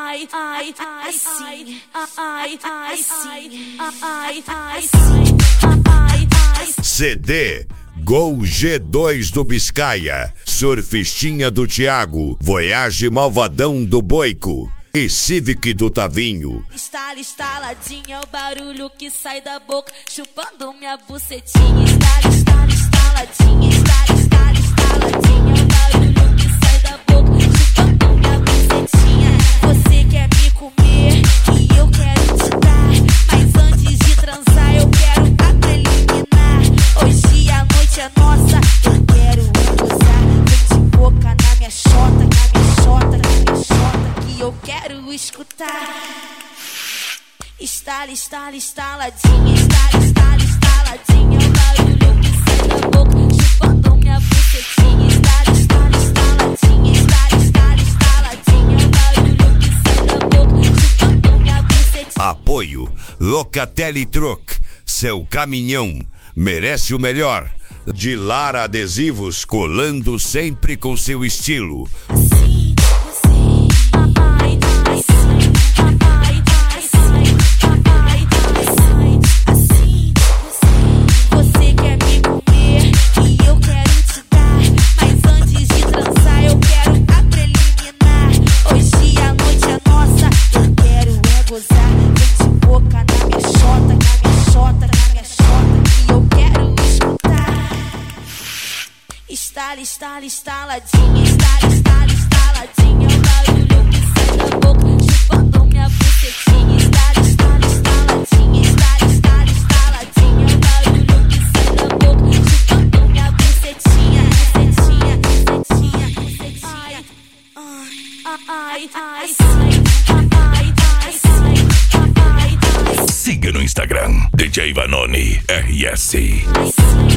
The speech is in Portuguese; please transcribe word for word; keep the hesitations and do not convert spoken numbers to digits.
ai, ai, assim, ai, ai, assim, ai, ai, assim, ai, ai. C D Gol G dois do Biscaia, Surfistinha do Thiago, Voyage Malvadão do Boico e Civic do Tavinho. Estala, estaladinha é o barulho que sai da boca, chupando minha bucetinha. Estala, estala, estaladinha, estala, estala, estaladinha é o barulho que sai da boca, chupando minha bucetinha. Você quer me comer e eu quero te dar, mas antes de transar eu quero a preliminar. Hoje a noite é nossa, eu quero gozar. Vem de boca na minha xota, na minha xota, na minha xota, que eu quero escutar. Estala, estala, estaladinha, estala, estala, estaladinha é o barulho que sai da boca, chupando minha bucetinha. Estala, estala, estaladinha, estala, estala, estaladinha é o barulho que sai da boca, chupando minha bucetinha. Apoio Locatelli Truck, seu caminhão merece o melhor. De Lara Adesivos, colando sempre com seu estilo. Assim, você, ai, ai, sim, ai, ai, sim, ai, ai, sim, assim, você, você quer me comer e eu quero te dar, mas antes de transar eu quero a preliminar. Hoje a noite é nossa, eu quero é gozar. Vem de boca na minha xota, na minha xota, na minha xota, que eu quero escutar. Estala, estala, estaladinha, estala, estala, estaladinha é o barulho que sai da boca, chupando minha bucetinha. Estala, estala, estaladinha, estala, estala, estaladinha é o barulho que sai da boca, chupando minha bucetinha. Bucetinha, bucetinha, bucetinha. Ai, ai, ai, assim, ai, ai, assim, ai, ai. Siga no Instagram D J Vanoni R S. Ai, sim.